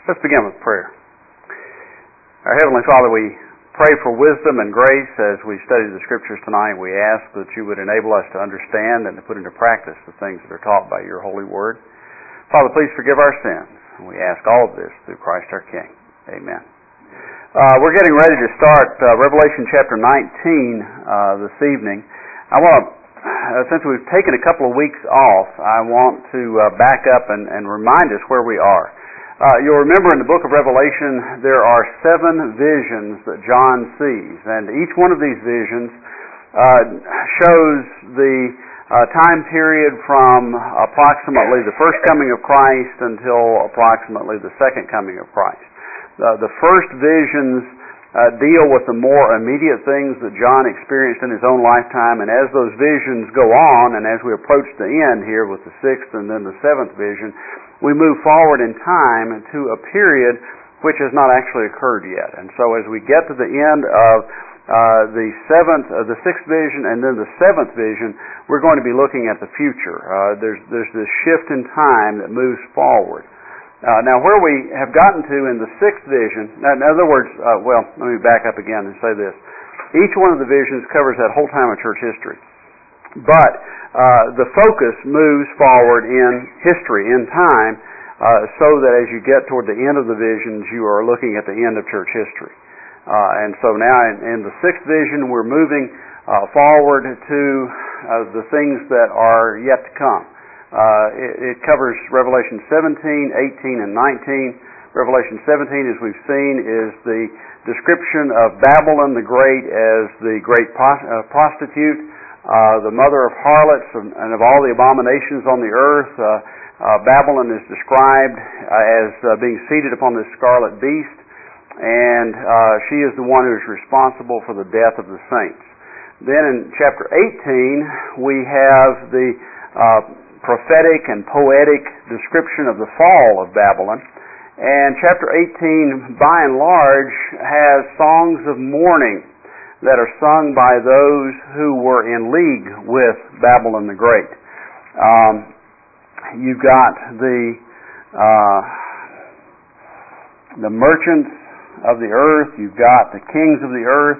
Let's begin with prayer. Our Heavenly Father, we pray for wisdom and grace as we study the Scriptures tonight. We ask that you would enable us to understand and to put into practice the things that are taught by your holy word. Father, please forgive our sins. And we ask all of this through Christ our King. Amen. We're getting ready to start Revelation chapter 19 this evening. I want to, since we've taken a couple of weeks off, I want to back up and remind us where we are. You'll remember in the book of Revelation there are 7 visions that John sees, and each one of these visions shows the time period from approximately the first coming of Christ until approximately the second coming of Christ. The first visions deal with the more immediate things that John experienced in his own lifetime, and as those visions go on, and as we approach the end here with the 6th and then the 7th vision, we move forward in time to a period which has not actually occurred yet. And so as we get to the end of the 6th vision and then the 7th vision, we're going to be looking at the future. There's this shift in time that moves forward. Now where we have gotten to in the 6th vision, in other words, let me back up again and say this. Each one of the visions covers that whole time of church history. But the focus moves forward in history, in time, so that as you get toward the end of the visions, you are looking at the end of church history. And so now in the 6th vision, we're moving forward to the things that are yet to come. It covers Revelation 17, 18, and 19. Revelation 17, as we've seen, is the description of Babylon the Great as the great prostitute, the mother of harlots and of all the abominations on the earth. Babylon is described as being seated upon this scarlet beast, and she is the one who is responsible for the death of the saints. Then in chapter 18, we have the prophetic and poetic description of the fall of Babylon. And chapter 18, by and large, has songs of mourning that are sung by those who were in league with Babylon the Great. You've got the merchants of the earth, you've got the kings of the earth,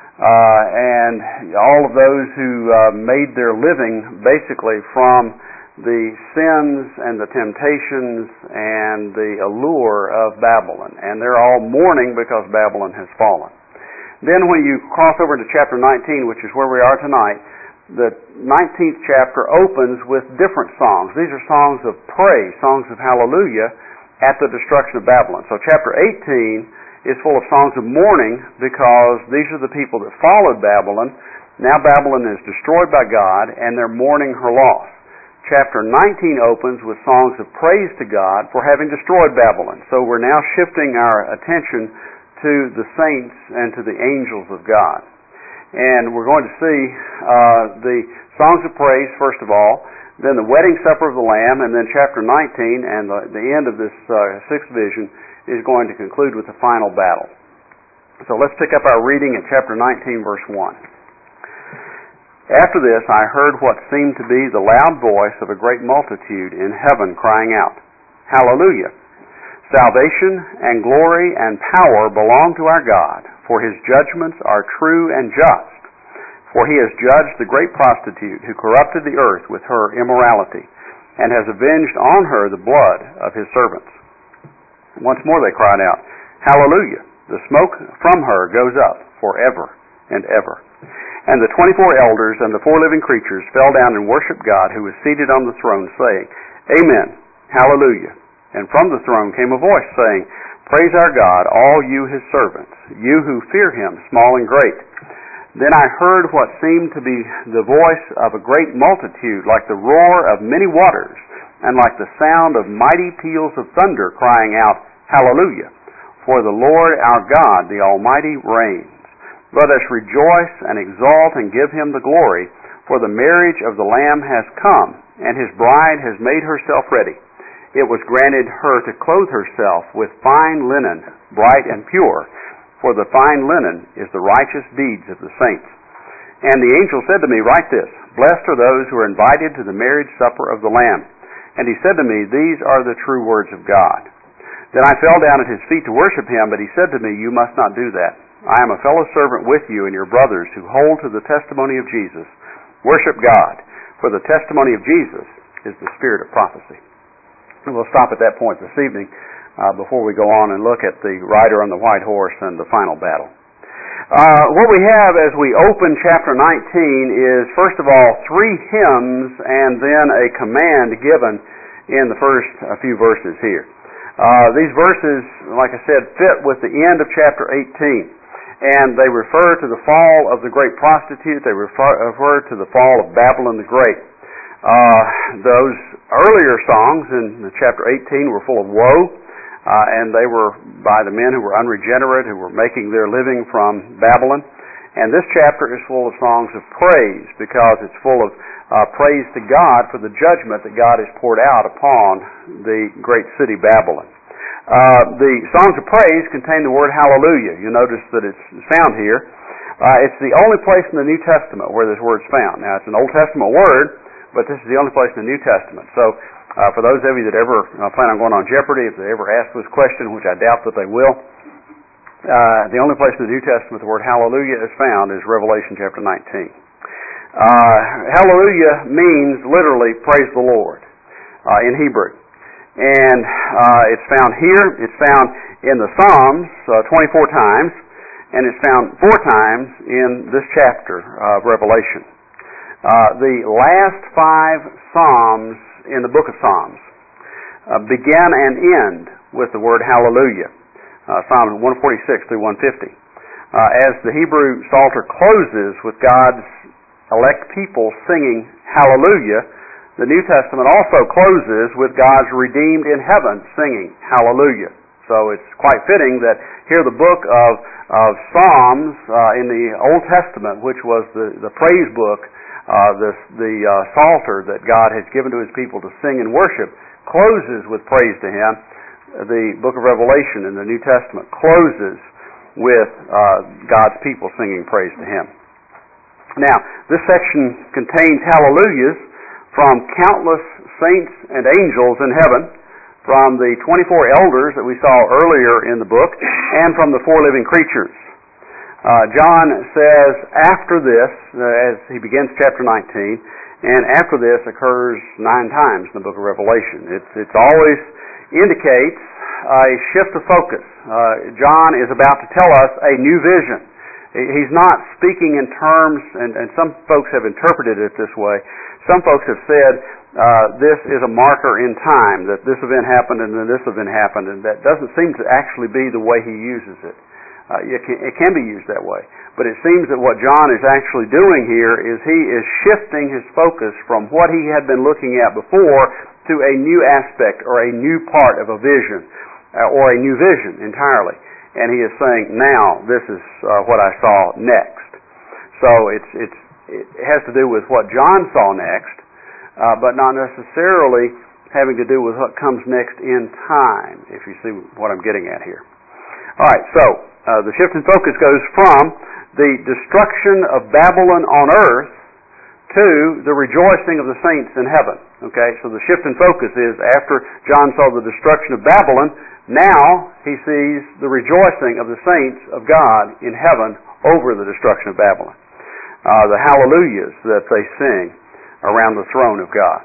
and all of those who made their living basically from the sins and the temptations and the allure of Babylon. And they're all mourning because Babylon has fallen. Then when you cross over to chapter 19, which is where we are tonight, the 19th chapter opens with different songs. These are songs of praise, songs of hallelujah at the destruction of Babylon. So chapter 18 is full of songs of mourning because these are the people that followed Babylon. Now Babylon is destroyed by God and they're mourning her loss. Chapter 19 opens with songs of praise to God for having destroyed Babylon. So we're now shifting our attention to the saints and to the angels of God. And we're going to see the songs of praise, first of all, then the wedding supper of the Lamb, and then chapter 19, and the end of this 6th vision is going to conclude with the final battle. So let's pick up our reading at chapter 19, verse 1. After this I heard what seemed to be the loud voice of a great multitude in heaven crying out, Hallelujah! Salvation and glory and power belong to our God, for His judgments are true and just. For He has judged the great prostitute who corrupted the earth with her immorality, and has avenged on her the blood of His servants. Once more they cried out, Hallelujah! The smoke from her goes up forever and ever. And the 24 elders and the 4 living creatures fell down and worshipped God who was seated on the throne, saying, Amen, Hallelujah. And from the throne came a voice saying, Praise our God, all you His servants, you who fear Him, small and great. Then I heard what seemed to be the voice of a great multitude, like the roar of many waters, and like the sound of mighty peals of thunder, crying out, Hallelujah! For the Lord our God, the Almighty, reigns. Let us rejoice and exult and give Him the glory, for the marriage of the Lamb has come, and His bride has made herself ready. It was granted her to clothe herself with fine linen, bright and pure, for the fine linen is the righteous deeds of the saints. And the angel said to me, Write this, Blessed are those who are invited to the marriage supper of the Lamb. And he said to me, These are the true words of God. Then I fell down at his feet to worship him, but he said to me, You must not do that. I am a fellow servant with you and your brothers who hold to the testimony of Jesus. Worship God, for the testimony of Jesus is the spirit of prophecy. And we'll stop at that point this evening before we go on and look at the rider on the white horse and the final battle. What we have as we open chapter 19 is, first of all, 3 hymns and then a command given in the first few verses here. These verses, like I said, fit with the end of chapter 18, and they refer to the fall of the great prostitute. They refer to the fall of Babylon the Great. Those earlier songs in chapter 18 were full of woe, and they were by the men who were unregenerate, who were making their living from Babylon. And this chapter is full of songs of praise, because it's full of praise to God for the judgment that God has poured out upon the great city Babylon. The songs of praise contain the word hallelujah. You notice that it's found here. It's the only place in the New Testament where this word's found. Now, it's an Old Testament word, but this is the only place in the New Testament. So, for those of you that ever plan on going on Jeopardy, if they ever ask this question, which I doubt that they will, the only place in the New Testament the word hallelujah is found is Revelation chapter 19. Hallelujah means literally praise the Lord in Hebrew. And it's found here, it's found in the Psalms 24 times, and it's found 4 times in this chapter of Revelation. The last 5 Psalms in the book of Psalms begin and end with the word hallelujah. Psalms 146 through 150. As the Hebrew Psalter closes with God's elect people singing hallelujah, the New Testament also closes with God's redeemed in heaven singing hallelujah. So it's quite fitting that here the book of Psalms in the Old Testament, which was the praise book, the Psalter that God has given to His people to sing and worship, closes with praise to Him. The book of Revelation in the New Testament closes with God's people singing praise to Him. Now, this section contains hallelujahs from countless saints and angels in heaven, from the 24 elders that we saw earlier in the book, and from the 4 living creatures. John says after this, as he begins chapter 19, and after this occurs 9 times in the book of Revelation. It always indicates a shift of focus. John is about to tell us a new vision. He's not speaking in terms, and some folks have interpreted it this way. Some folks have said this is a marker in time, that this event happened and then this event happened, and that doesn't seem to actually be the way he uses it. It can be used that way. But it seems that what John is actually doing here is he is shifting his focus from what he had been looking at before to a new aspect or a new part of a vision, or a new vision entirely. And he is saying, now, this is what I saw next. So it has to do with what John saw next, but not necessarily having to do with what comes next in time, if you see what I'm getting at here. All right, so the shift in focus goes from the destruction of Babylon on earth to the rejoicing of the saints in heaven. Okay, so the shift in focus is after John saw the destruction of Babylon, now he sees the rejoicing of the saints of God in heaven over the destruction of Babylon. The hallelujahs that they sing around the throne of God.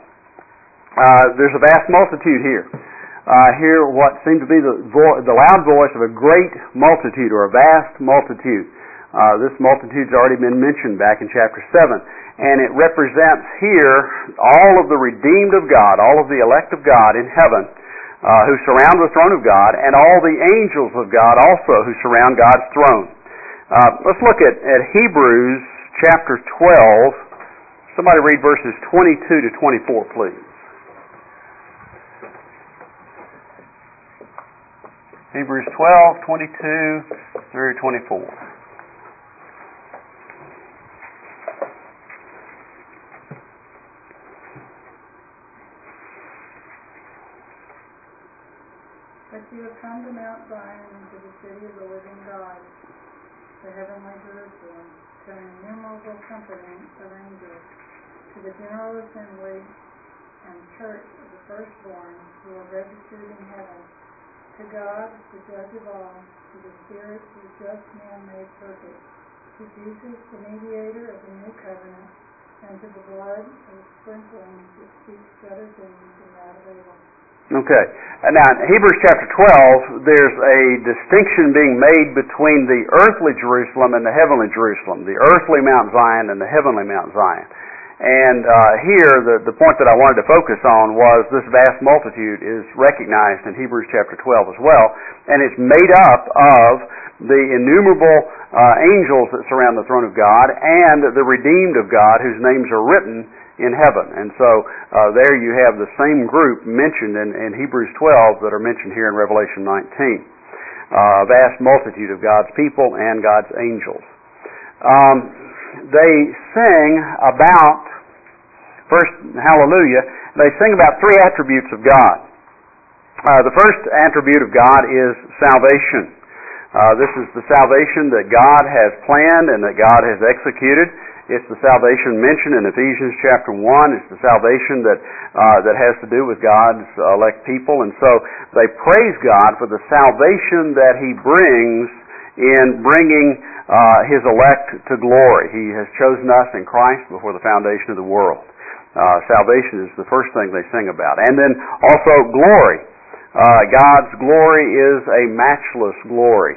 There's a vast multitude here. Hear what seemed to be the loud voice of a great multitude, or a vast multitude. This multitude's already been mentioned back in chapter 7. And it represents here all of the redeemed of God, all of the elect of God in heaven, who surround the throne of God, and all the angels of God also who surround God's throne. Let's look at Hebrews chapter 12. Somebody read verses 22 to 24, please. Hebrews 12, 22 through 24. But you have come to Mount Zion, and to the city of the living God, the heavenly Jerusalem, to an innumerable company of angels, to the general assembly and church of the firstborn who are registered in heaven, to to God, the judge of all, to the Spirit, whose just man made perfect, to Jesus, the mediator of the new covenant, and to the blood of sprinkling that speaks better things than that of Abel. Okay. Now, in Hebrews chapter 12, there's a distinction being made between the earthly Jerusalem and the heavenly Jerusalem, the earthly Mount Zion and the heavenly Mount Zion. And here, the point that I wanted to focus on was this vast multitude is recognized in Hebrews chapter 12 as well, and it's made up of the innumerable angels that surround the throne of God and the redeemed of God whose names are written in heaven. And so there you have the same group mentioned in Hebrews 12 that are mentioned here in Revelation 19. A vast multitude of God's people and God's angels. They sing about, first, hallelujah, they sing about three attributes of God. The first attribute of God is salvation. This is the salvation that God has planned and that God has executed. It's the salvation mentioned in Ephesians chapter 1. It's the salvation that has to do with God's elect people. And so they praise God for the salvation that He brings in bringing His elect to glory. He has chosen us in Christ before the foundation of the world. Salvation is the first thing they sing about. And then also glory. God's glory is a matchless glory.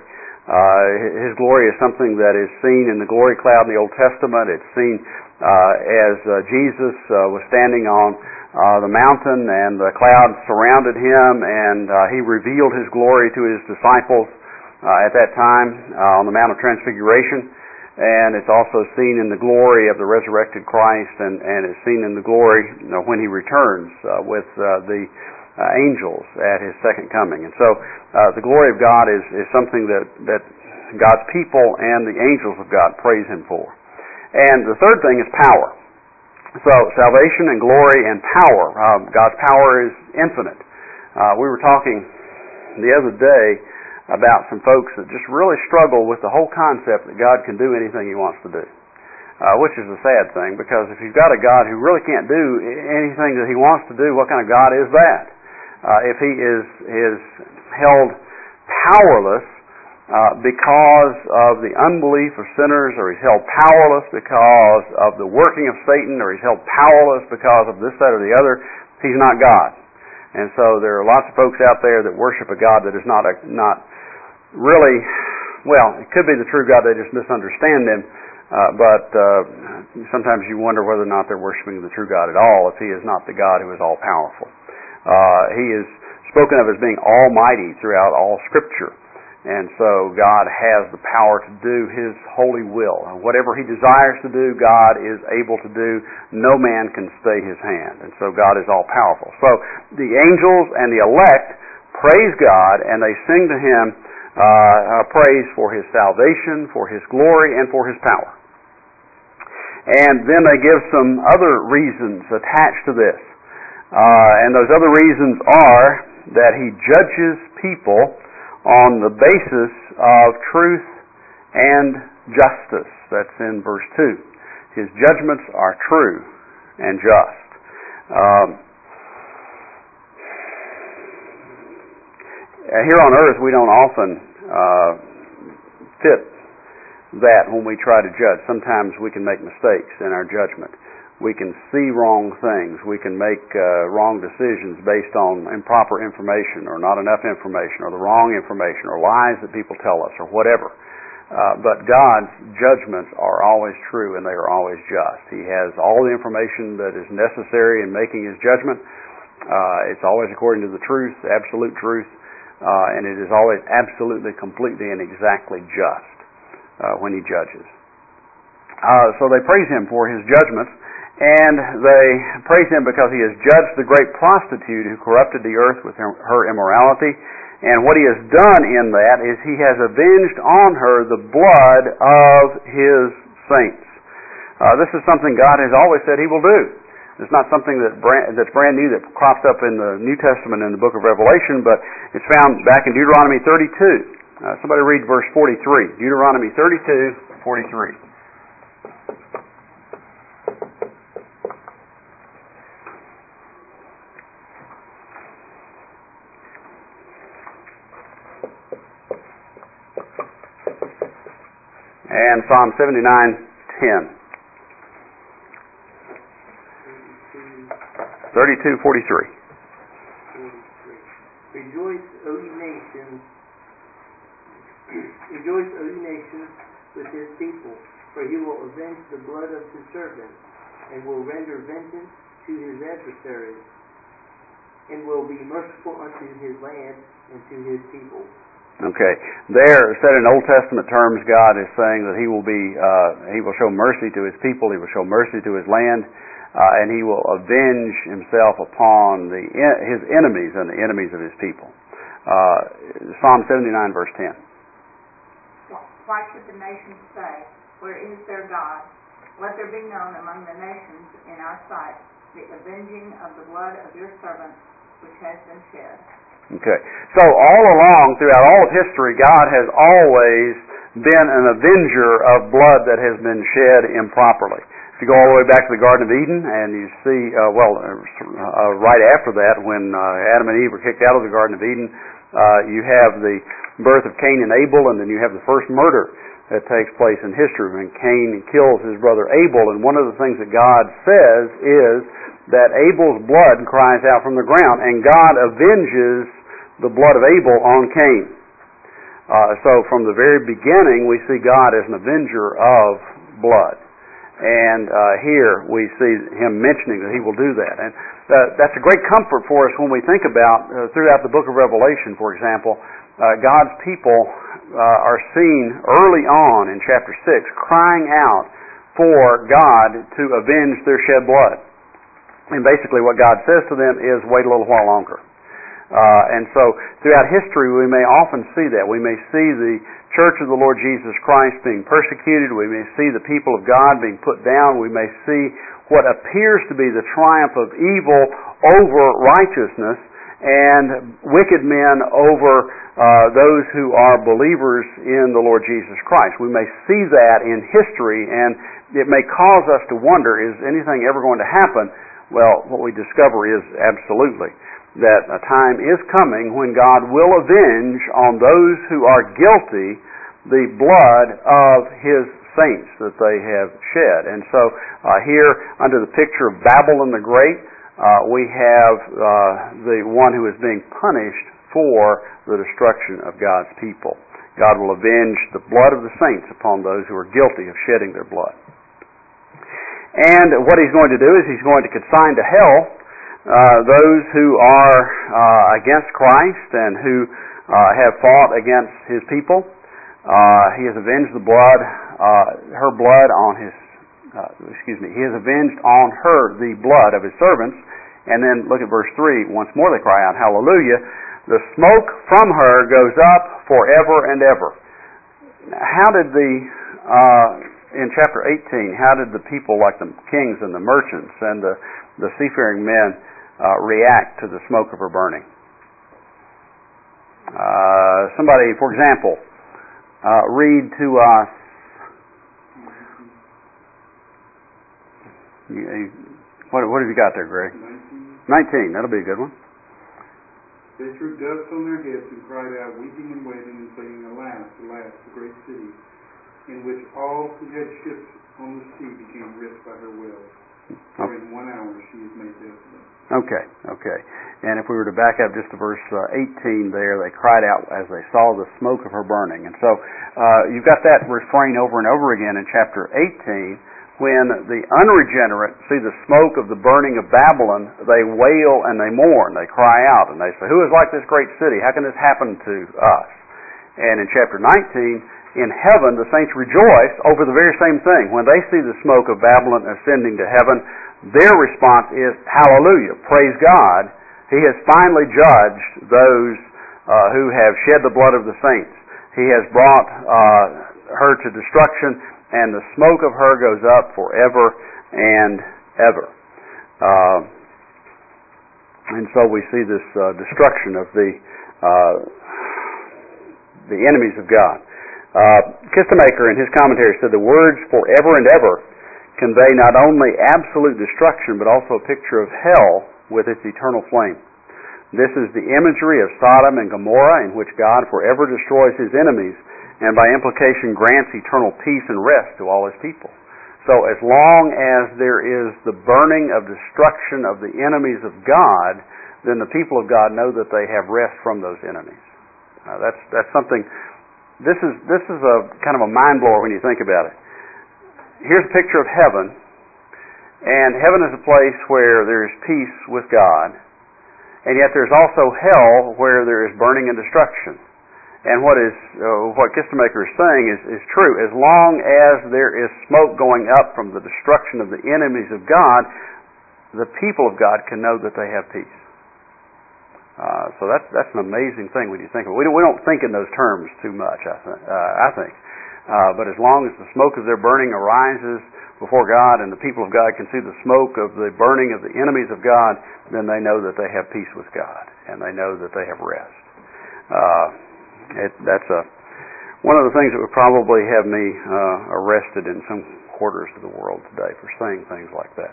His glory is something that is seen in the glory cloud in the Old Testament. It's seen as Jesus was standing on the mountain and the cloud surrounded Him and He revealed His glory to His disciples at that time on the Mount of Transfiguration. And it's also seen in the glory of the resurrected Christ and it's seen in the glory when He returns with the angels at His second coming. And so the glory of God is something that God's people and the angels of God praise Him for. And the third thing is power. So salvation and glory and power. God's power is infinite. We were talking the other day about some folks that just really struggle with the whole concept that God can do anything He wants to do. Which is a sad thing, because if you've got a God who really can't do anything that He wants to do, what kind of God is that? If He is held powerless because of the unbelief of sinners, or He's held powerless because of the working of Satan, or He's held powerless because of this, that, or the other, He's not God. And so there are lots of folks out there that worship a God that is not really, well, it could be the true God, they just misunderstand Him, but sometimes you wonder whether or not they're worshiping the true God at all if He is not the God who is all-powerful. He is spoken of as being almighty throughout all Scripture. And so God has the power to do His holy will. And whatever He desires to do, God is able to do. No man can stay His hand. And so God is all-powerful. So the angels and the elect praise God, and they sing to Him praise for His salvation, for His glory, and for His power. And then they give some other reasons attached to this. And those other reasons are that He judges people on the basis of truth and justice. That's in verse 2. His judgments are true and just. Here on earth, we don't often fit that when we try to judge. Sometimes we can make mistakes in our judgment. We can see wrong things. We can make wrong decisions based on improper information or not enough information or the wrong information or lies that people tell us or whatever. But God's judgments are always true and they are always just. He has all the information that is necessary in making His judgment. It's always according to the truth, absolute truth, and it is always absolutely, completely, and exactly just when He judges. So they praise Him for His judgments. And they praise Him because He has judged the great prostitute who corrupted the earth with her immorality. And what He has done in that is He has avenged on her the blood of His saints. This is something God has always said He will do. It's not something that's brand new that crops up in the New Testament in the book of Revelation, but it's found back in Deuteronomy 32. Somebody read verse 43. Deuteronomy 32:43. And Psalm 79:10. 32:43. Rejoice, O ye nations. Rejoice, O ye nations, with his people, for he will avenge the blood of his servants, and will render vengeance to his adversaries, and will be merciful unto his land and to his people. Okay. There, said in Old Testament terms, God is saying that He will show mercy to His people, He will show mercy to His land, and He will avenge Himself upon His enemies and the enemies of His people. Psalm 79, verse 10. Why should the nations say, where is their God? Let there be known among the nations in our sight the avenging of the blood of your servants which has been shed. Okay. So all along, throughout all of history, God has always been an avenger of blood that has been shed improperly. If you go all the way back to the Garden of Eden, and you see, right after that, when Adam and Eve were kicked out of the Garden of Eden, you have the birth of Cain and Abel, and then you have the first murder that takes place in history when Cain kills his brother Abel. And one of the things that God says is that Abel's blood cries out from the ground, and God avenges the blood of Abel on Cain. So from the very beginning, we see God as an avenger of blood. And here we see Him mentioning that He will do that. And that's a great comfort for us when we think about, throughout the book of Revelation, for example, God's people are seen early on in chapter 6 crying out for God to avenge their shed blood. And basically what God says to them is, wait a little while longer. And so throughout history we may often see that. We may see the Church of the Lord Jesus Christ being persecuted. We may see the people of God being put down. We may see what appears to be the triumph of evil over righteousness and wicked men over those who are believers in the Lord Jesus Christ. We may see that in history, and it may cause us to wonder, is anything ever going to happen? Well, what we discover is absolutely that a time is coming when God will avenge on those who are guilty the blood of His saints that they have shed. And so here, under the picture of Babylon the Great, we have the one who is being punished for the destruction of God's people. God will avenge the blood of the saints upon those who are guilty of shedding their blood. And what He's going to do is He's going to consign to hell those who are against Christ and who have fought against His people. He has avenged the blood, her blood on His, He has avenged on her the blood of His servants. And then look at verse 3. Once more they cry out, hallelujah. The smoke from her goes up forever and ever. How did in chapter 18, how did the people like the kings and the merchants and the seafaring men react to the smoke of her burning? Somebody, for example, read to us. What have you got there, Greg? 19. That'll be a good one. They threw dust on their heads and cried out, weeping and wailing and saying, alas, alas, the great city, in which all who had ships on the sea became rich by her wells. For in 1 hour she is made desolate. Okay. And if we were to back up just to verse 18 there, they cried out as they saw the smoke of her burning. And so you've got that refrain over and over again in chapter 18. When the unregenerate see the smoke of the burning of Babylon, they wail and they mourn. They cry out and they say, who is like this great city? How can this happen to us? And in chapter 19, in heaven, the saints rejoice over the very same thing. When they see the smoke of Babylon ascending to heaven, their response is, hallelujah, praise God. He has finally judged those who have shed the blood of the saints. He has brought her to destruction, and the smoke of her goes up forever and ever. And so we see this destruction of the enemies of God. Kistemaker in his commentary said the words forever and ever convey not only absolute destruction but also a picture of hell with its eternal flame. This is the imagery of Sodom and Gomorrah, in which God forever destroys His enemies and by implication grants eternal peace and rest to all His people. So as long as there is the burning of destruction of the enemies of God, then the people of God know that they have rest from those enemies. That's something. This is a kind of a mind blower when you think about it. Here's a picture of heaven, and heaven is a place where there is peace with God, and yet there's also hell where there is burning and destruction. And what Kistemaker is saying is true. As long as there is smoke going up from the destruction of the enemies of God, the people of God can know that they have peace. So that's an amazing thing when you think of it. We don't think in those terms too much, I think. But as long as the smoke of their burning arises before God and the people of God can see the smoke of the burning of the enemies of God, then they know that they have peace with God and they know that they have rest. That's one of the things that would probably have me arrested in some quarters of the world today for saying things like that.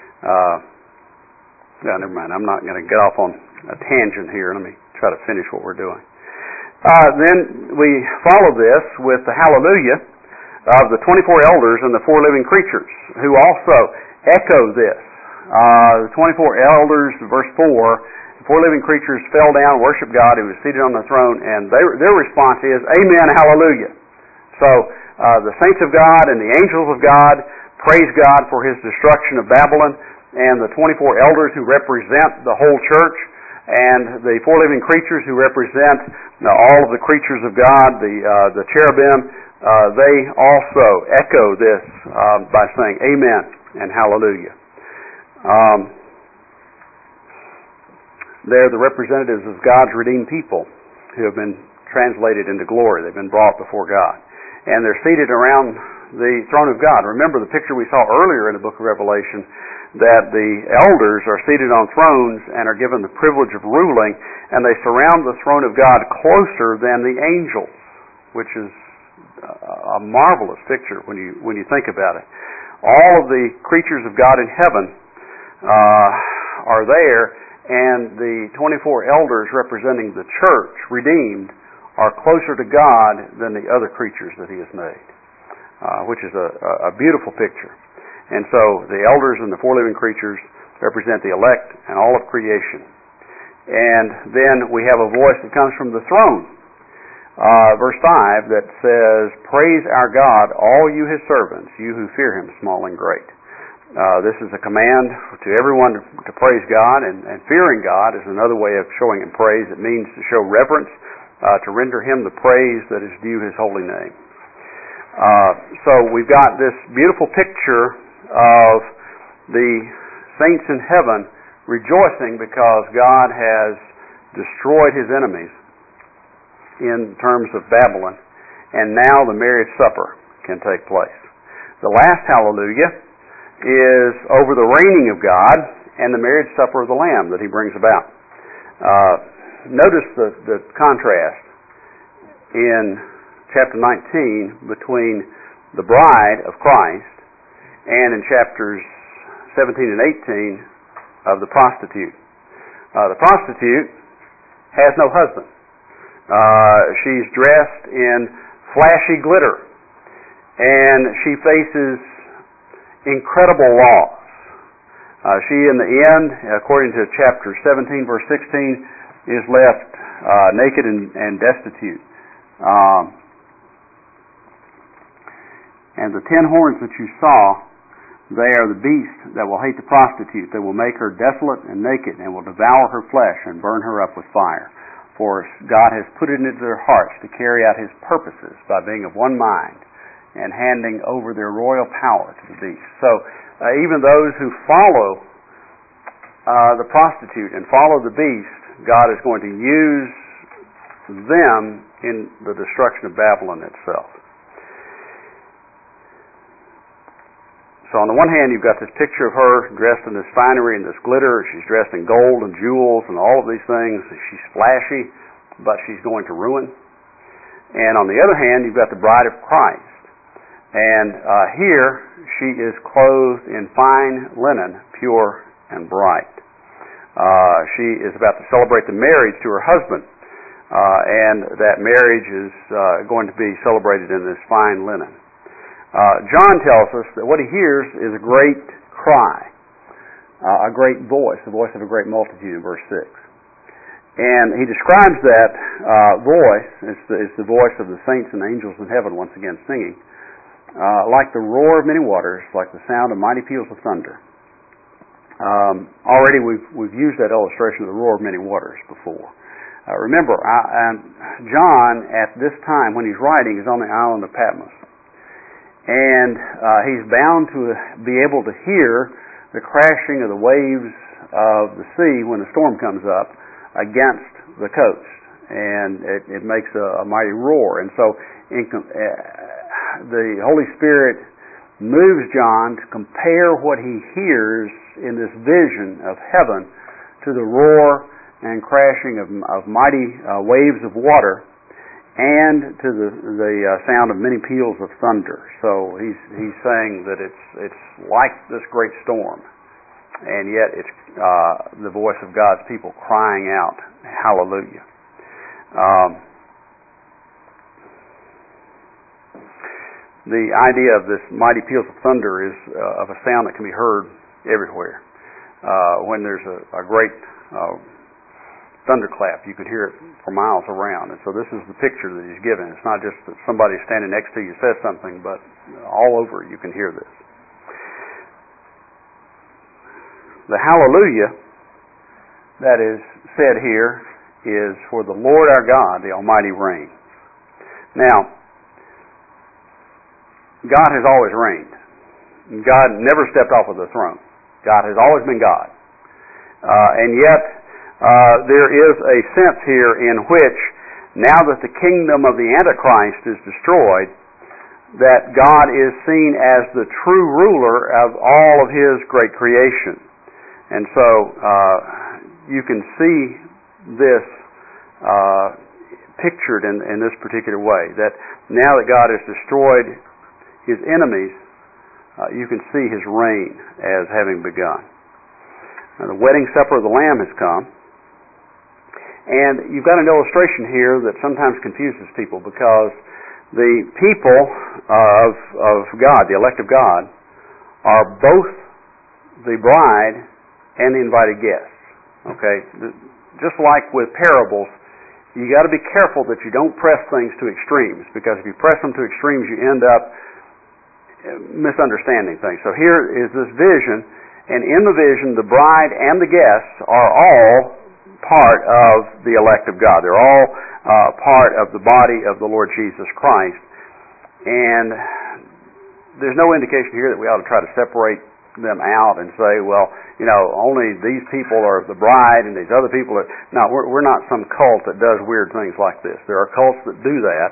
Never mind. I'm not going to get off on a tangent here. Let me try to finish what we're doing. Then we follow this with the hallelujah of the 24 elders and the 4 living creatures, who also echo this. The 24 elders, verse 4, the 4 living creatures fell down and worshiped God who was seated on the throne, and their response is, Amen, hallelujah. So the saints of God and the angels of God praise God for His destruction of Babylon, and the 24 elders who represent the whole church, and the 4 living creatures who represent all of the creatures of God, the cherubim, they also echo this by saying Amen and hallelujah. They're the representatives of God's redeemed people who have been translated into glory. They've been brought before God. And they're seated around the throne of God. Remember the picture we saw earlier in the book of Revelation, that the elders are seated on thrones and are given the privilege of ruling, and they surround the throne of God closer than the angels, which is a marvelous picture when you think about it. All of the creatures of God in heaven are there, and the 24 elders representing the church, redeemed, are closer to God than the other creatures that He has made, which is a beautiful picture. And so the elders and the 4 living creatures represent the elect and all of creation. And then we have a voice that comes from the throne, verse 5, that says, Praise our God, all you His servants, you who fear Him, small and great. This is a command to everyone to praise God, and fearing God is another way of showing Him praise. It means to show reverence, to render Him the praise that is due His holy name. So we've got this beautiful picture of the saints in heaven rejoicing because God has destroyed His enemies in terms of Babylon, and now the marriage supper can take place. The last hallelujah is over the reigning of God and the marriage supper of the Lamb that He brings about. Notice the contrast in chapter 19 between the bride of Christ and in chapters 17 and 18 of the prostitute. The prostitute has no husband. She's dressed in flashy glitter, and she faces incredible loss. She, in the end, according to chapter 17, verse 16, is left naked and destitute. And the 10 horns that you saw, they are the beast that will hate the prostitute. They will make her desolate and naked, and will devour her flesh and burn her up with fire. For God has put it into their hearts to carry out His purposes by being of one mind and handing over their royal power to the beast. So even those who follow the prostitute and follow the beast, God is going to use them in the destruction of Babylon itself. So on the one hand, you've got this picture of her dressed in this finery and this glitter. She's dressed in gold and jewels and all of these things. She's flashy, but she's going to ruin. And on the other hand, you've got the bride of Christ. And here, she is clothed in fine linen, pure and bright. She is about to celebrate the marriage to her husband. and that marriage is going to be celebrated in this fine linen. John tells us that what he hears is a great cry, a great voice, the voice of a great multitude in verse 6. And he describes that voice, it's the voice of the saints and angels in heaven once again singing, like the roar of many waters, like the sound of mighty peals of thunder. Already we've used that illustration of the roar of many waters before. Remember, John at this time when he's writing is on the island of Patmos. And he's bound to be able to hear the crashing of the waves of the sea when a storm comes up against the coast, and it makes a mighty roar. And so the Holy Spirit moves John to compare what he hears in this vision of heaven to the roar and crashing of mighty waves of water, and to the sound of many peals of thunder. So he's saying that it's like this great storm, and yet it's the voice of God's people crying out, hallelujah. The idea of this mighty peals of thunder is of a sound that can be heard everywhere. When there's a great thunderclap, you could hear it for miles around. And so this is the picture that he's given. It's not just that somebody standing next to you says something, but all over you can hear this. The hallelujah that is said here is for the Lord our God, the Almighty reigns. Now, God has always reigned. God never stepped off of the throne. God has always been God. And yet, there is a sense here in which, now that the kingdom of the Antichrist is destroyed, that God is seen as the true ruler of all of His great creation. And so you can see this pictured in this particular way, that now that God has destroyed His enemies, you can see His reign as having begun. Now, the wedding supper of the Lamb has come. And you've got an illustration here that sometimes confuses people, because the people of God, the elect of God, are both the bride and the invited guests. Okay? Just like with parables, you got to be careful that you don't press things to extremes, because if you press them to extremes, you end up misunderstanding things. So here is this vision, and in the vision, the bride and the guests are all part of the elect of God. They're all part of the body of the Lord Jesus Christ. And there's no indication here that we ought to try to separate them out and say, well, only these people are the bride and these other people are... No, we're not some cult that does weird things like this. There are cults that do that.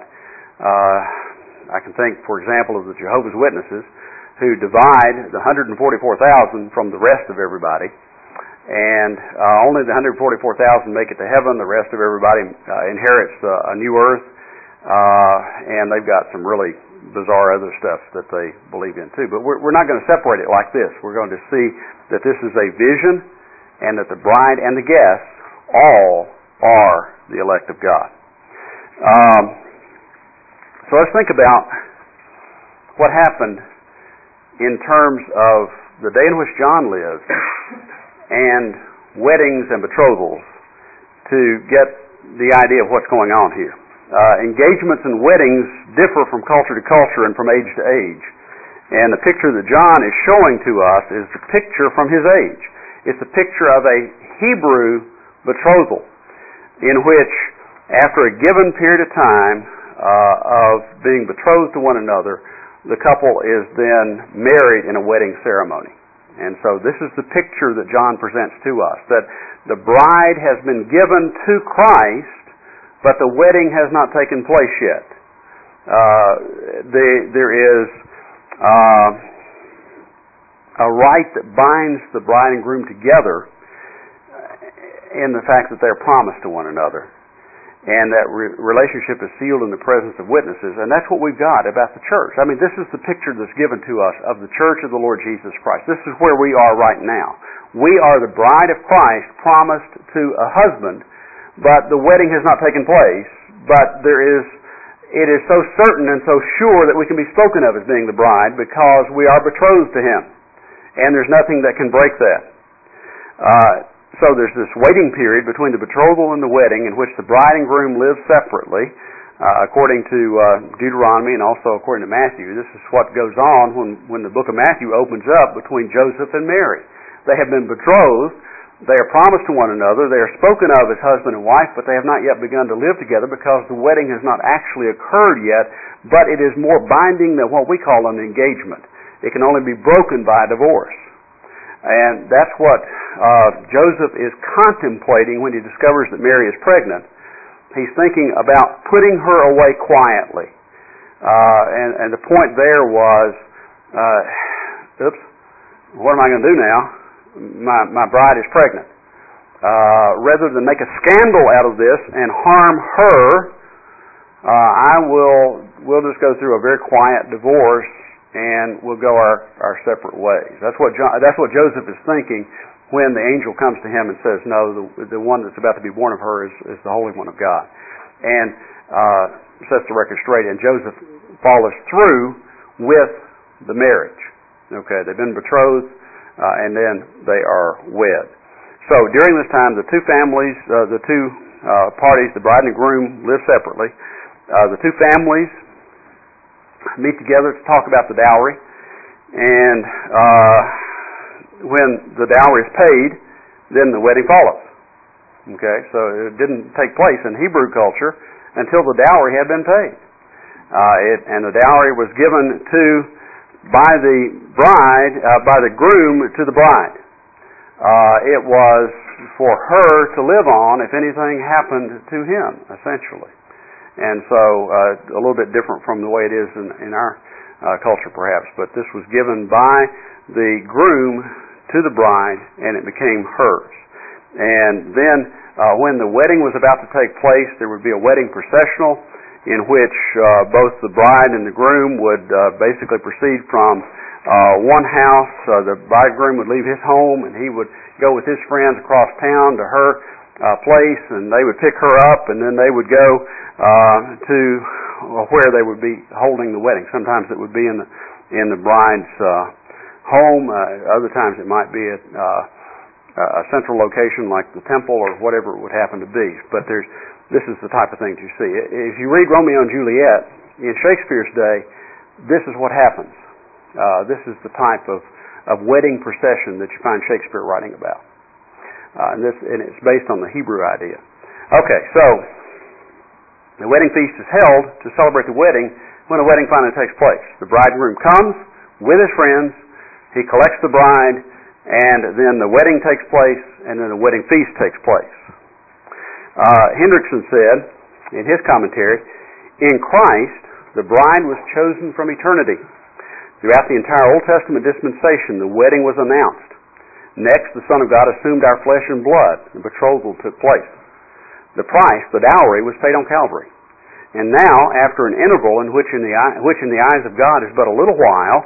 I can think, for example, of the Jehovah's Witnesses, who divide the 144,000 from the rest of everybody. And only the 144,000 make it to heaven. The rest of everybody inherits a new earth. And they've got some really bizarre other stuff that they believe in too. But we're not going to separate it like this. We're going to see that this is a vision, and that the bride and the guests all are the elect of God. So let's think about what happened in terms of the day in which John lived, and weddings and betrothals, to get the idea of what's going on here. Engagements and weddings differ from culture to culture and from age to age. And the picture that John is showing to us is the picture from his age. It's a picture of a Hebrew betrothal, in which, after a given period of time of being betrothed to one another, the couple is then married in a wedding ceremony. And so this is the picture that John presents to us, that the bride has been given to Christ, but the wedding has not taken place yet. There is a rite that binds the bride and groom together in the fact that they're promised to one another. And that relationship is sealed in the presence of witnesses. And that's what we've got about the church. I mean, this is the picture that's given to us of the church of the Lord Jesus Christ. This is where we are right now. We are the bride of Christ, promised to a husband, but the wedding has not taken place, but it is so certain and so sure that we can be spoken of as being the bride because we are betrothed to Him, and there's nothing that can break that. So there's this waiting period between the betrothal and the wedding in which the bride and groom live separately, according to Deuteronomy and also according to Matthew. This is what goes on when the book of Matthew opens up between Joseph and Mary. They have been betrothed. They are promised to one another. They are spoken of as husband and wife, but they have not yet begun to live together because the wedding has not actually occurred yet, but it is more binding than what we call an engagement. It can only be broken by a divorce. And that's what Joseph is contemplating when he discovers that Mary is pregnant. He's thinking about putting her away quietly. And the point there was, what am I going to do now? My bride is pregnant. Rather than make a scandal out of this and harm her, we'll just go through a very quiet divorce and we'll go our separate ways. That's what Joseph is thinking when the angel comes to him and says, no, the one that's about to be born of her is the Holy One of God. And sets the record straight, and Joseph follows through with the marriage. Okay, they've been betrothed, and then they are wed. So during this time, the two families, the two parties, the bride and groom, live separately. The two families meet together to talk about the dowry, and when the dowry is paid, then the wedding follows. Okay, so it didn't take place in Hebrew culture until the dowry had been paid. And the dowry was given by the groom to the bride. It was for her to live on if anything happened to him, essentially. And so a little bit different from the way it is in our culture perhaps, but this was given by the groom to the bride, and it became hers. And then when the wedding was about to take place, there would be a wedding processional in which both the bride and the groom would basically proceed from one house. The bridegroom would leave his home, and he would go with his friends across town to her place, and they would pick her up, and then they would go to where they would be holding the wedding. Sometimes it would be in the bride's home. Other times it might be at a central location like the temple or whatever it would happen to be. But this is the type of things you see. If you read Romeo and Juliet, in Shakespeare's day, this is what happens. This is the type of wedding procession that you find Shakespeare writing about. And it's based on the Hebrew idea. Okay, so the wedding feast is held to celebrate the wedding when the wedding finally takes place. The bridegroom comes with his friends, he collects the bride, and then the wedding takes place, and then the wedding feast takes place. Hendrickson said, in his commentary, in Christ, the bride was chosen from eternity. Throughout the entire Old Testament dispensation, the wedding was announced. Next, the Son of God assumed our flesh and blood. The betrothal took place. The price, the dowry, was paid on Calvary. And now, after an interval in which in the eyes of God is but a little while,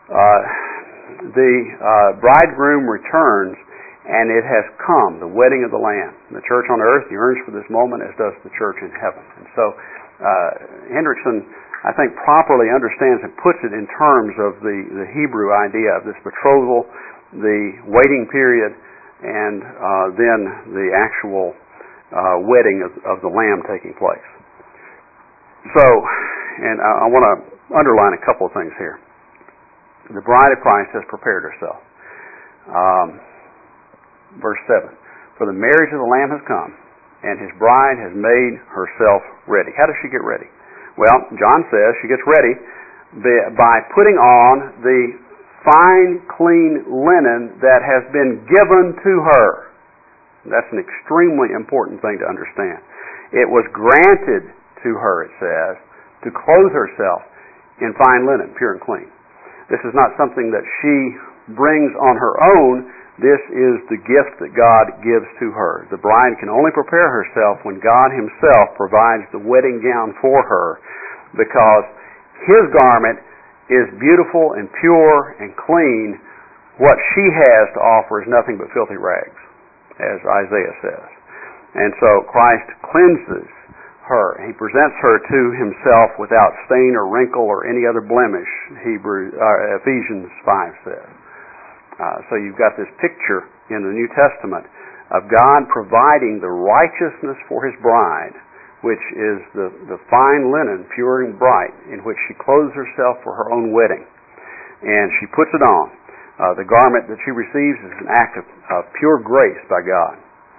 the bridegroom returns, and it has come, the wedding of the Lamb. The church on earth yearns for this moment, as does the church in heaven. And so, Hendrickson, I think, properly understands and puts it in terms of the Hebrew idea of this betrothal, the waiting period, and then the actual wedding of the Lamb taking place. So, and I want to underline a couple of things here. The bride of Christ has prepared herself. Verse 7, for the marriage of the Lamb has come, and his bride has made herself ready. How does she get ready? Well, John says she gets ready by putting on the fine, clean linen that has been given to her. That's an extremely important thing to understand. It was granted to her, it says, to clothe herself in fine linen, pure and clean. This is not something that she brings on her own. This is the gift that God gives to her. The bride can only prepare herself when God himself provides the wedding gown for her, because his garment is beautiful and pure and clean. What she has to offer is nothing but filthy rags, as Isaiah says. And so Christ cleanses her. He presents her to himself without stain or wrinkle or any other blemish, Ephesians 5 says. So you've got this picture in the New Testament of God providing the righteousness for his bride, which is the fine linen, pure and bright, in which she clothes herself for her own wedding. And she puts it on. The garment that she receives is an act of pure grace by God.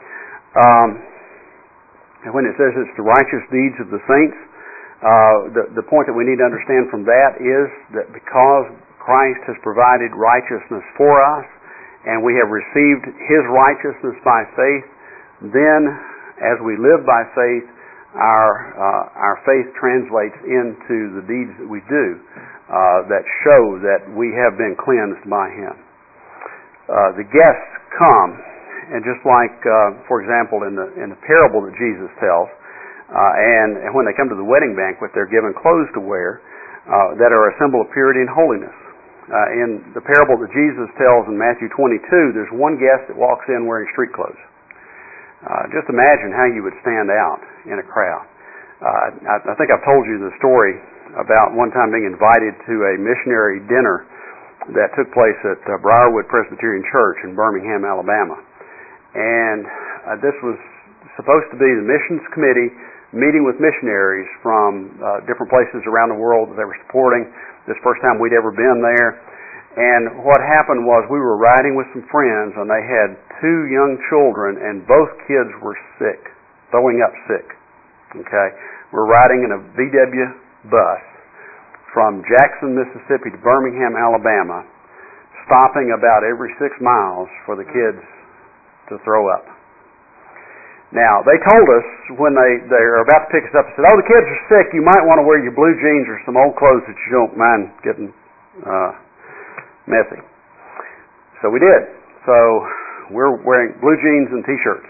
And when it says it's the righteous deeds of the saints, the point that we need to understand from that is that because Christ has provided righteousness for us, and we have received his righteousness by faith, then as we live by faith, our faith translates into the deeds that we do that show that we have been cleansed by him. The guests come, and just like, for example, in the parable that Jesus tells, and when they come to the wedding banquet, they're given clothes to wear that are a symbol of purity and holiness. In the parable that Jesus tells in Matthew 22, there's one guest that walks in wearing street clothes. Just imagine how you would stand out in a crowd. I think I've told you the story about one time being invited to a missionary dinner that took place at Briarwood Presbyterian Church in Birmingham, Alabama. And this was supposed to be the missions committee meeting with missionaries from different places around the world that they were supporting. This first time we'd ever been there. And what happened was we were riding with some friends, and they had two young children, and both kids were sick, throwing up sick. Okay? We're riding in a VW bus from Jackson, Mississippi to Birmingham, Alabama, stopping about every 6 miles for the kids to throw up. Now, they told us when they were about to pick us up, they said, "Oh, the kids are sick. You might want to wear your blue jeans or some old clothes that you don't mind getting messy." So we did. So we're wearing blue jeans and T-shirts.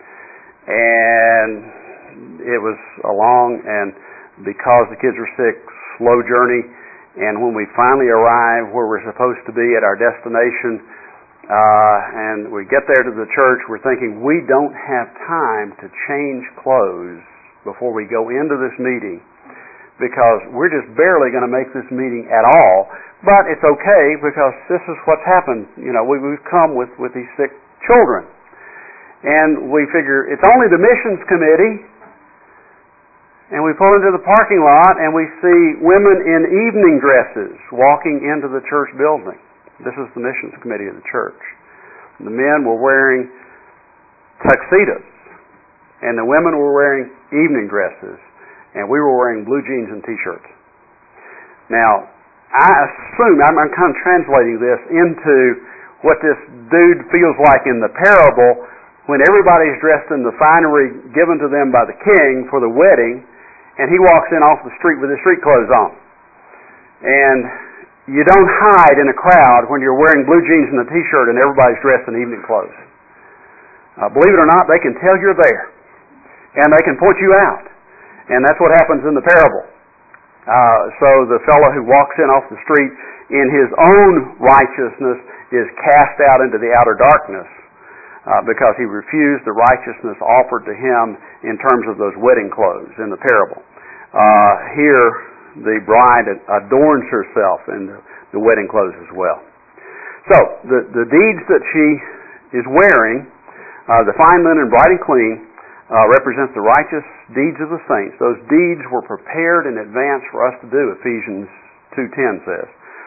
And it was a long, and because the kids were sick, slow journey. And when we finally arrived where we're supposed to be at our destination, and we get there to the church, we're thinking we don't have time to change clothes before we go into this meeting because we're just barely going to make this meeting at all. But it's okay because this is what's happened. You know, we've come with these sick children. And we figure it's only the missions committee. And we pull into the parking lot and we see women in evening dresses walking into the church building. This is the missions committee of the church. The men were wearing tuxedos, and the women were wearing evening dresses, and we were wearing blue jeans and T-shirts. Now, I assume, I'm kind of translating this into what this dude feels like in the parable when everybody's dressed in the finery given to them by the king for the wedding, and he walks in off the street with his street clothes on. And you don't hide in a crowd when you're wearing blue jeans and a T-shirt and everybody's dressed in evening clothes. Believe it or not, they can tell you're there. And they can point you out. And that's what happens in the parable. So the fellow who walks in off the street in his own righteousness is cast out into the outer darkness because he refused the righteousness offered to him in terms of those wedding clothes in the parable. Here, the bride adorns herself in the wedding clothes as well. So, the deeds that she is wearing, the fine linen, bright and clean, represents the righteous deeds of the saints. Those deeds were prepared in advance for us to do, Ephesians 2:10 says.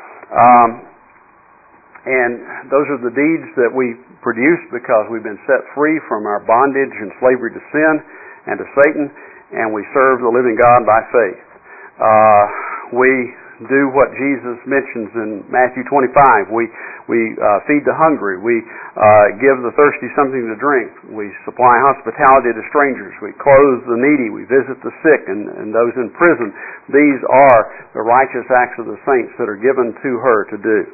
And those are the deeds that we produce because we've been set free from our bondage and slavery to sin and to Satan, and we serve the living God by faith. We do what Jesus mentions in Matthew 25. We feed the hungry. We give the thirsty something to drink. We supply hospitality to strangers. We clothe the needy. We visit the sick and those in prison. These are the righteous acts of the saints that are given to her to do.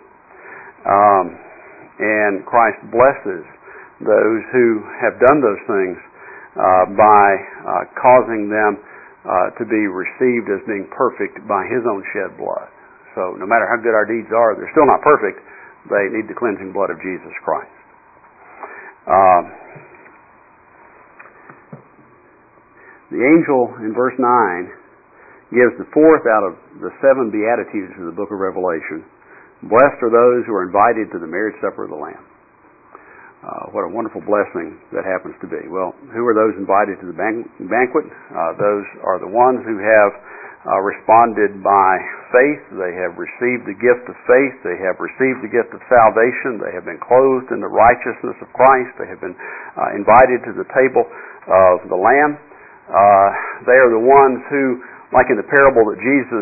And Christ blesses those who have done those things by causing them to be received as being perfect by His own shed blood. So no matter how good our deeds are, they're still not perfect. They need the cleansing blood of Jesus Christ. The angel in verse 9 gives the fourth out of the 7 Beatitudes of the book of Revelation. Blessed are those who are invited to the marriage supper of the Lamb. What a wonderful blessing that happens to be. Well, who are those invited to the banquet? Those are the ones who have responded by faith. They have received the gift of faith. They have received the gift of salvation. They have been clothed in the righteousness of Christ. They have been invited to the table of the Lamb. They are the ones who, like in the parable that Jesus,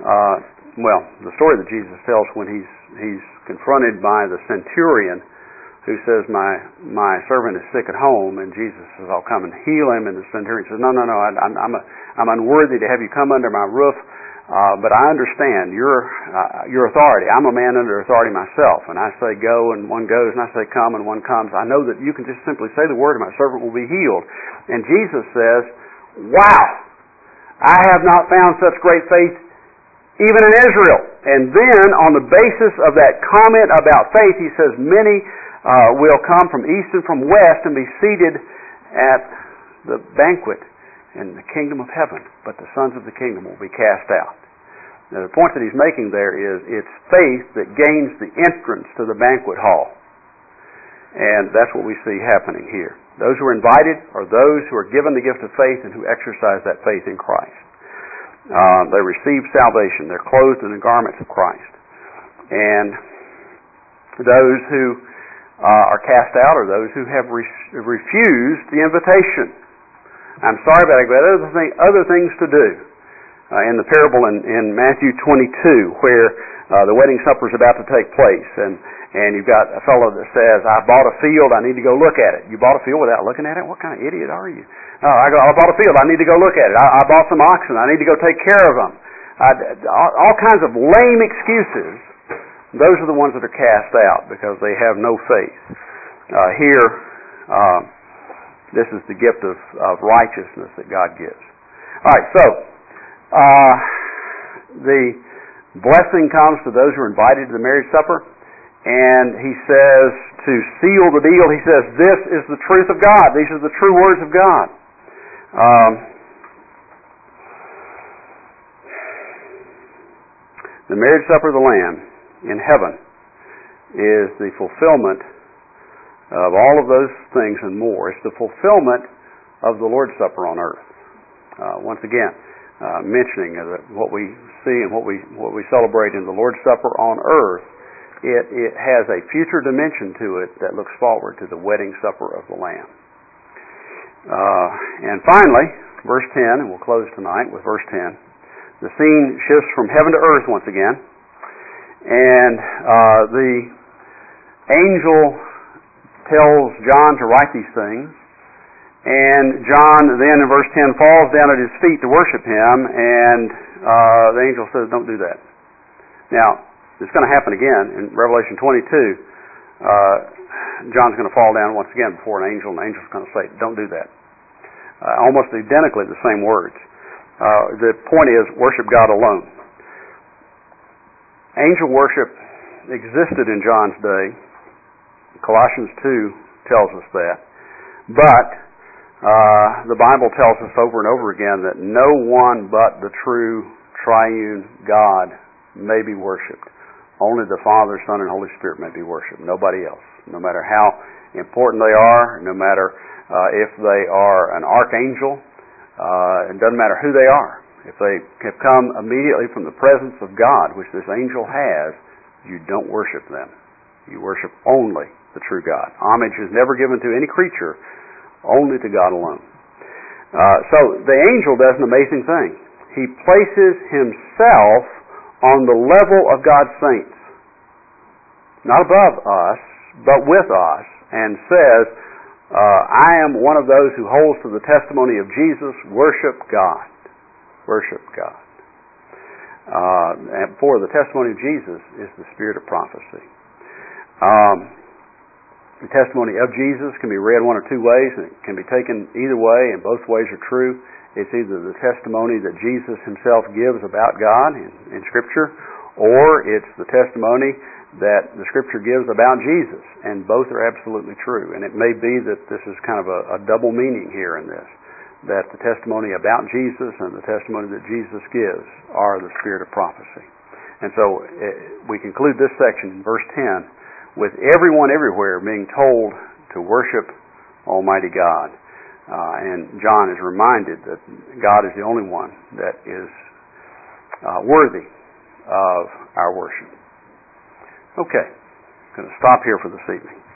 the story that Jesus tells when he's confronted by the centurion who says, my servant is sick at home, and Jesus says, I'll come and heal him. And the centurion says, no, I'm unworthy to have you come under my roof, but I understand your authority. I'm a man under authority myself, and I say go, and one goes, and I say come, and one comes. I know that you can just simply say the word, and my servant will be healed. And Jesus says, wow, I have not found such great faith even in Israel. And then, on the basis of that comment about faith, he says, many will come from east and from west and be seated at the banquet in the kingdom of heaven, but the sons of the kingdom will be cast out. Now, the point that he's making there is it's faith that gains the entrance to the banquet hall. And that's what we see happening here. Those who are invited are those who are given the gift of faith and who exercise that faith in Christ. They receive salvation. They're clothed in the garments of Christ. And those who are cast out are those who have refused the invitation. I'm sorry, but I've got other things to do. In the parable in Matthew 22, where the wedding supper is about to take place, and you've got a fellow that says, I bought a field, I need to go look at it. You bought a field without looking at it? What kind of idiot are you? I bought a field, I need to go look at it. I bought some oxen, I need to go take care of them. All kinds of lame excuses. Those are the ones that are cast out because they have no faith. Here, this is the gift of righteousness that God gives. All right, so the blessing comes to those who are invited to the marriage supper, and he says to seal the deal, he says, this is the truth of God. These are the true words of God. The marriage supper of the Lamb in heaven is the fulfillment of all of those things and more. It's the fulfillment of the Lord's Supper on earth. Once again, mentioning that what we see and what we celebrate in the Lord's Supper on earth, it has a future dimension to it that looks forward to the wedding supper of the Lamb. And finally, verse 10, and we'll close tonight with verse 10. The scene shifts from heaven to earth once again. And the angel tells John to write these things. And John then in verse 10 falls down at his feet to worship him. And the angel says, don't do that. Now, it's going to happen again in Revelation 22. John's going to fall down once again before an angel, and the angel's going to say, don't do that. Almost identically the same words. The point is, worship God alone. Angel worship existed in John's day. Colossians 2 tells us that. But the Bible tells us over and over again that no one but the true triune God may be worshipped. Only the Father, Son, and Holy Spirit may be worshipped. Nobody else. No matter how important they are, no matter if they are an archangel, it doesn't matter who they are. If they have come immediately from the presence of God, which this angel has, you don't worship them. You worship only the true God. Homage is never given to any creature, only to God alone. So the angel does an amazing thing. He places himself on the level of God's saints. Not above us, but with us, and says, I am one of those who holds to the testimony of Jesus. Worship God. Worship God. And for the testimony of Jesus is the spirit of prophecy. The testimony of Jesus can be read one of two ways, and it can be taken either way, and both ways are true. It's either the testimony that Jesus himself gives about God in Scripture, or it's the testimony that the Scripture gives about Jesus, and both are absolutely true. And it may be that this is kind of a double meaning here in this. that the testimony about Jesus and the testimony that Jesus gives are the spirit of prophecy. And so we conclude this section in verse 10 with everyone everywhere being told to worship Almighty God. And John is reminded that God is the only one that is worthy of our worship. Okay, I'm going to stop here for this evening.